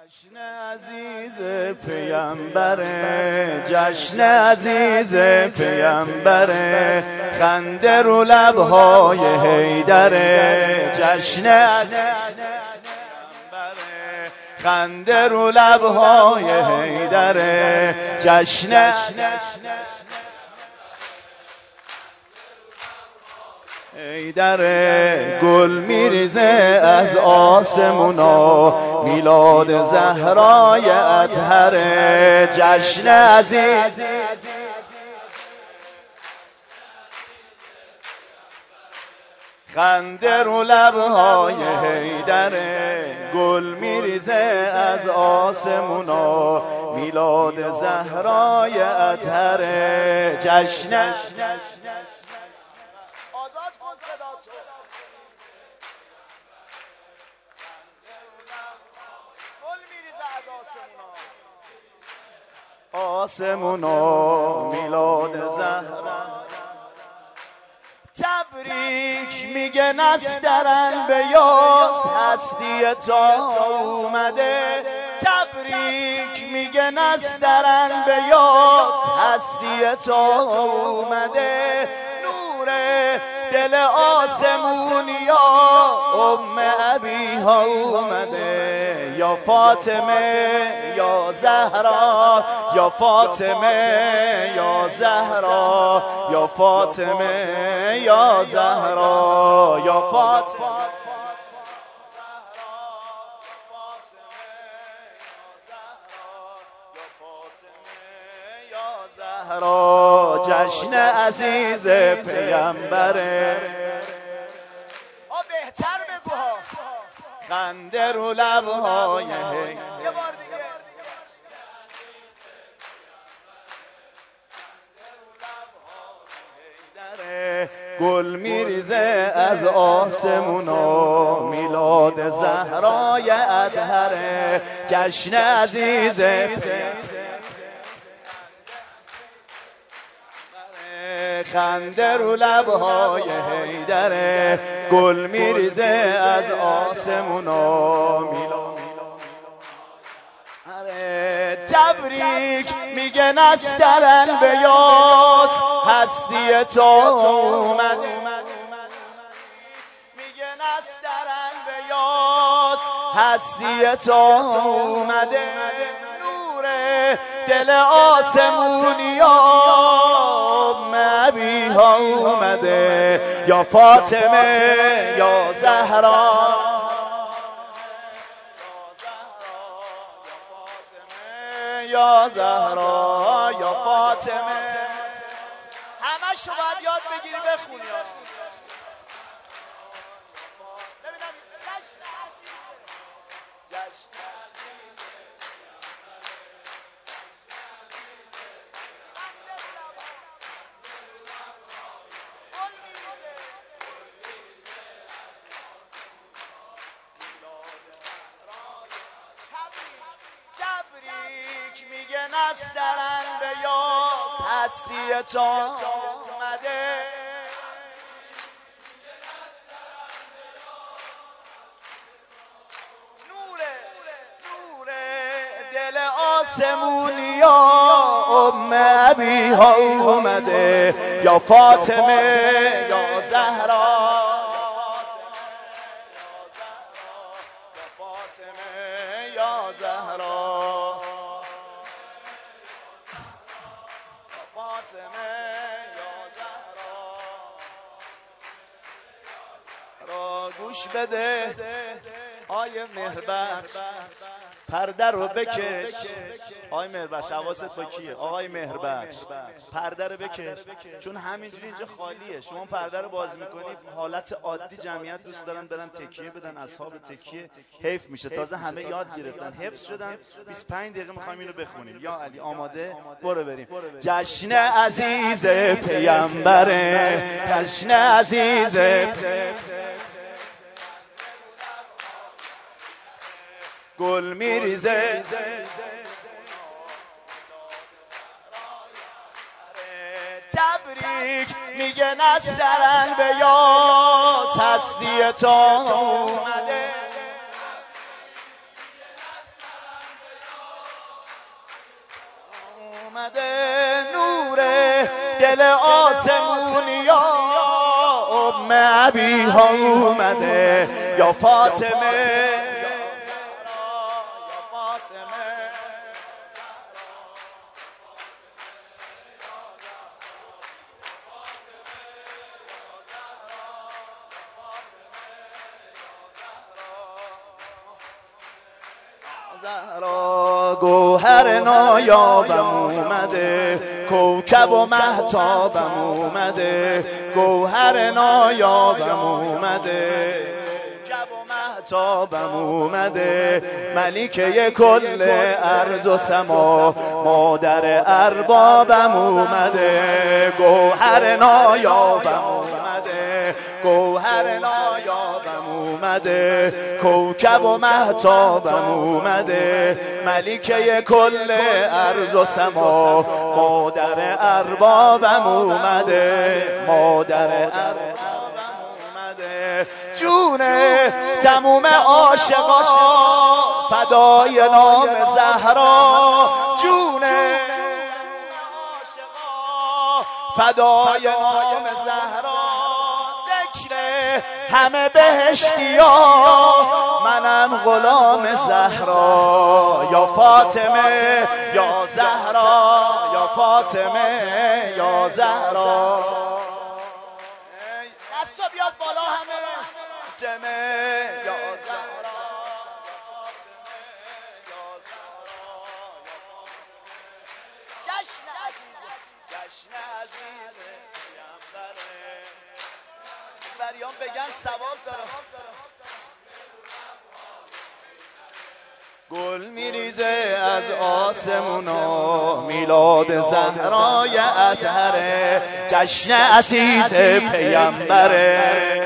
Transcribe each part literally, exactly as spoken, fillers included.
جشن عزیز پیامبره، جشن عزیز پیامبره، خنده رو لبهای حیدره. جشن عزیز پیامبره، خنده رو لبهای حیدره. جشن حیدره، گل میریزه از آسمونا، میلاد زهرای اطهره. جشن عزیز خنده رو لبهای حیدره، گل میریزه از آسمونا، میلاد زهرای اطهره. جشن آزاد کن صداتو. گل میریزه از آسمونا، آسمونا میلاد زهرا. تبریک میگه نسترن به یاس، هستی تا اومده. تبریک میگه نسترن به یاس، هستی تا اومده. دل آسمونیا ام ابیها اومده. یا فاطمه یا زهرا، یا فاطمه یا زهرا، یا فاطمه یا زهرا، یا فاطمه زهرا. جشن عزیز پیامبره، آ بهتر بگو ها. خنده رو لبهای یه بار دیگه. گل میریزه از آسمونا، میلاد زهرای اطهره. جشن عزیز خنده رو لبهای حیدره، گل میریزه از آسمونا، میلاد. تبریک میگه نسترن به یاس، هستی تا اومده. میگه نسترن به یاس، هستی تا اومده. نور دل آسمونیا ابیها اومده. یا فاطمه یا زهرا، یا زهرا، یا فاطمه. همش رو باید یاد بگیری بخونی. ببینم جشن تبریک میگه نسترن به یاس، هستی تا اومده. نوره نوره دل آسمونیا ام ابیها اومده. یا فاطمه یا زهرا، یا زهرا، فاطمه یا زهرا. را گوش بده آیه مهربخش، پرده رو بکش. آقای مهربخش حواست با کیه؟ آقای مهربخش پرده رو بکش، چون همینجوری اینجا خالیه. شما پرده رو باز میکنید، حالت عادی جمعیت دوست دارن برن تکیه بدن، اصحاب تکیه حیف میشه. تازه همه یاد گرفتن، حفظ شدن. بیست و پنج دقیقه میخوایم اینو بخونیم. یا علی آماده؟ برو بریم. جشن عزیز پیامبره، جشن عزیز گل میریزه. تبریک میگه نسترن به یاس، هستی تا اومده. اومده نور دل آسمونیا ام ابیها اومده یا فاطمه زهرا گوهر نایابم اومده کوکب و مهتابم اومده گوهر نایابم اومده کوکب و مهتابم اومده ملیکه کل ارض و سما مادر اربابم اومده گوهر نایابم اومده گوهر نایابم اومده کوکب و مهتابم اومده ملیکه کل ارض و سما مادر اربابم اومده مادر اربابم اومده جون تموم عاشقا فدای نام زهرا جون عاشقا فدای نام زهرا همه بهشتیا منم غلام زهرا یا فاطمه یا زهرا یا فاطمه یا زهرا دستا بیاد بالا همه فاطمه یا زهرا جشن عزیز جشن عزیز پیامبره بریان بگن ثواب داره گل میریزه از آسمونا میلاد زهرای اطهره جشن عزیز پیامبره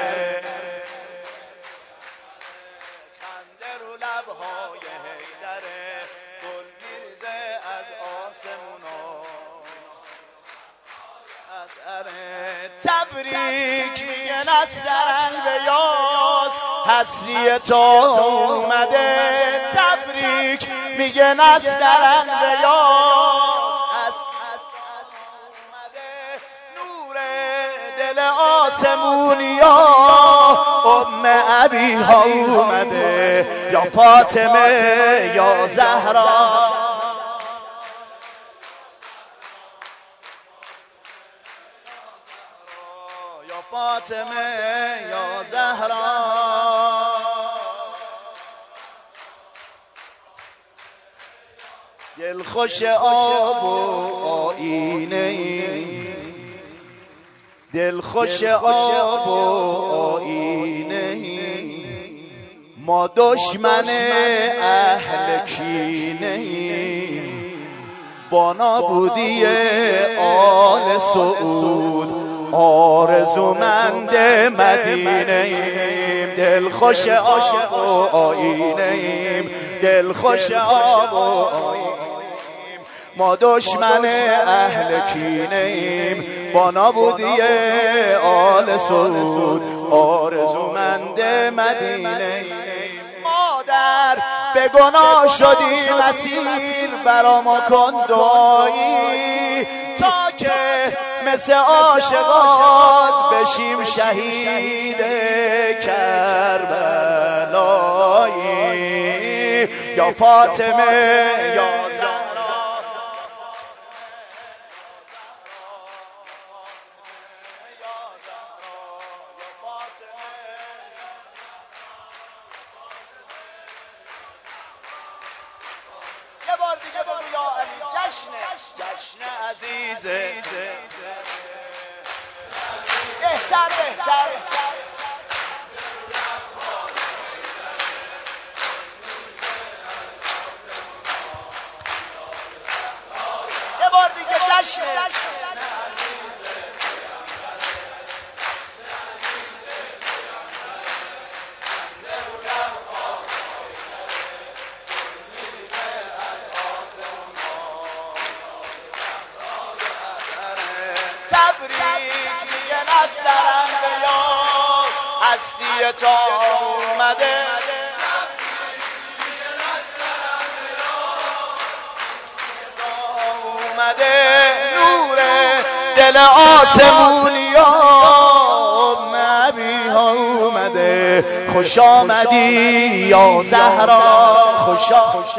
خنده رو لبهای حیدره گل میریزه از آسمونا تبریک میگن از سرنگ یاز هستی تو اومده تبریک میگن از سرنگ یاز اومده نور دل آسمونیا ام ابیها اومده یا فاطمه یا زهرا فاطمه یا زهرا دل خوش آب و آینه دل خوش آب و آینه ما دشمن اهل کینه با نابودی آل سعود آرزومند مدینه ایم دل خوش آب و آینه ایم دل خوش آب و آینه ما دشمن اهل کینه ایم با نابودی آل سعود آرزومند مدینه ایم مادر به گناه شدیم اسیر برا ما کن دعایی تا که مثل عاشقات بشیم شهید کربلایی یا فاطمه یا زهرا یه بار دیگه بگو یا علی جشنه جشن عزیزه بهتر بهتر یه بار دیگه جشنه تبریک میگن از سرنگ یاز هستی تو اومده اومده نور دل آسمونیا نبی ها اومده خوش آمدی یا زهرا خوش آمدی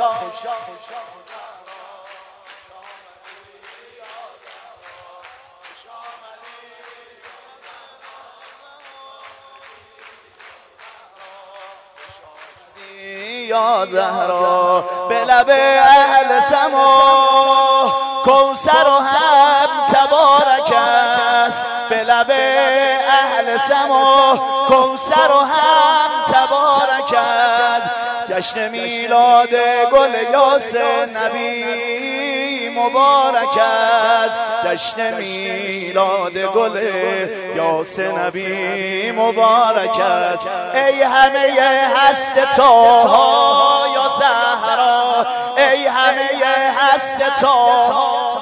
یا زهرا به لب اهل سما کوثر و هم تبارک است به لب اهل سما کوثر و هم تبارک است جشن میلاد گل یاس نبی مبارک است جشن میلاد گل یاس نبی مبارک است ای همه هست طاها یا زهرا ای همه هست طاها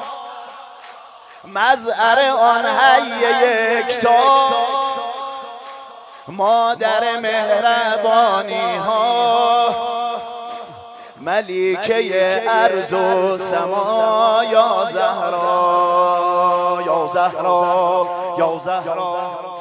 مظهر آن حی یکتا مادر مهربانی ها ملیکه ارض و سما یا زهرا یا زهرا یا زهرا